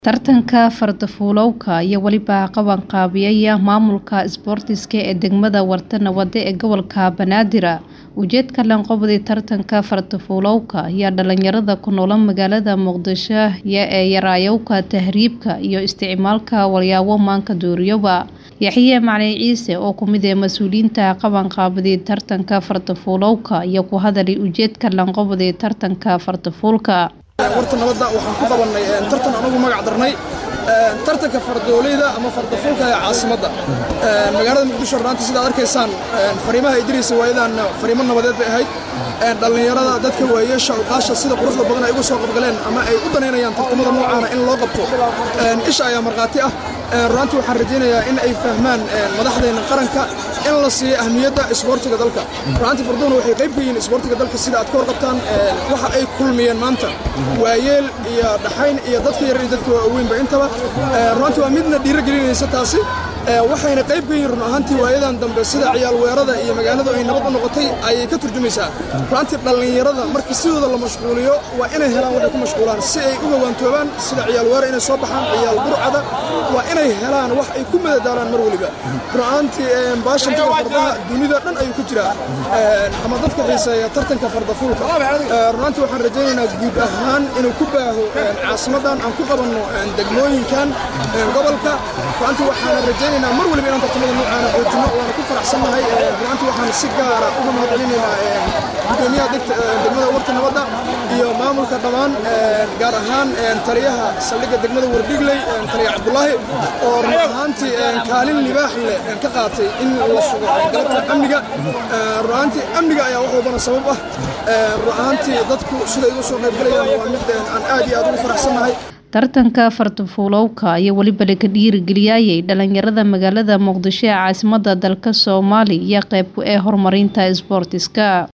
Tartanka fardafuulowga iyo waliba qabanqaabiyaya maamulka isboortiska ee degmada Wartana Wade ee gobolka Banaadir. Ujeedka lanqabadi tartanka fardafuulowga ayaa dhalinyarada ku nool magaalada Muqdisho ee yarayowga tahriibka iyo isticmaalka walyaabo maanka dooriyoba. Yaxye Macalin Ciise oo ku mid ah mas'uuliyiinta qabanqaabadi tartanka fardafuulowga iyo ku hadalay ujeedka lanqabadi tartanka fardafuulka. Wartana Wade waxaan ku qabanay tartan anagu magac darnay tartanka fardoolayda ama fardafuulka ee caasimadda magaalada Muqdisho. Runtii sida arkaysaan fariimaha Idriis waayadan fariimo nabadeed bay ahayd dhalinyarada dadka waayeesha uqaasha sida quruxda badan ay ugu soo qabgaleen ama ay u daneynayaan tartamada noocan in loo qabto isha ayaa marqaati ah. runtii waxaan rajaynayaa in ay fahmaan madaxdeena qaranka in la siiyo ahmiyadda isboortiga dalka. runtii farduuna waxay qayb ka yihiin isboortiga dalka sida aad ka warqabtaan waxa ay kulmiyeen maanta waayeel iyo dhaxayn iyo dadka yar iyo dadka waaweynba intaba. runtii waa midna dhiirigelinaysa taasi waxayna qayb ka yihiin run ahaantii waayadan dambe sida ciyaal weerarada iyo magaaladu ay nabad u noqotay ayay ka turjumaysaa. runtii dhalinyarada markii sidooda la mashquuliyo waa inay helaan waxay ku mashquulaan si ay uga waantoobaan sida ciyaal weerar inay soo baxaan ciyaal burcada waa inay helaan wax ay ku madadaalaan mar waliba. runtii baashanka fardaha dunida dhan ayuu ku jiraa ama dadka xiiseeya tartanka fardafuulka. runtii waxaan rajaynaynaa guud ahaan inuu ku baaho caasimadan aan ku qabanno degmooyinkan gobolka. runtii waxaan rajaynaynaa mar waliba inaan tartamada noocan xoojino waana ku faraxsanahay. runtii waxaan si gaar ah uga mahadcelinaynaa gudoomiyaha degmada Wartana Wade iyo maamulka dhammaan gaar ahaan taliyaha saldhigga degmada Wardhigley taliya Cabdullaahi oo run ahaantii kaalin libaax leh ka qaatay in la sugo galabta amniga. runtii amniga ayaa wax walbana sabab ah. run ahaantii dadku sida ay ugu soo qaybgalayaan waa mid aan aad iyo aad ugu faraxsanahay. Tartanka fardafuulowga ayaa waliba laga dhiirigeliyay dhalinyarada magaalada Muqdisho ee caasimadda dalka Soomaaliya qayb ka ah horumarinta isboortiska.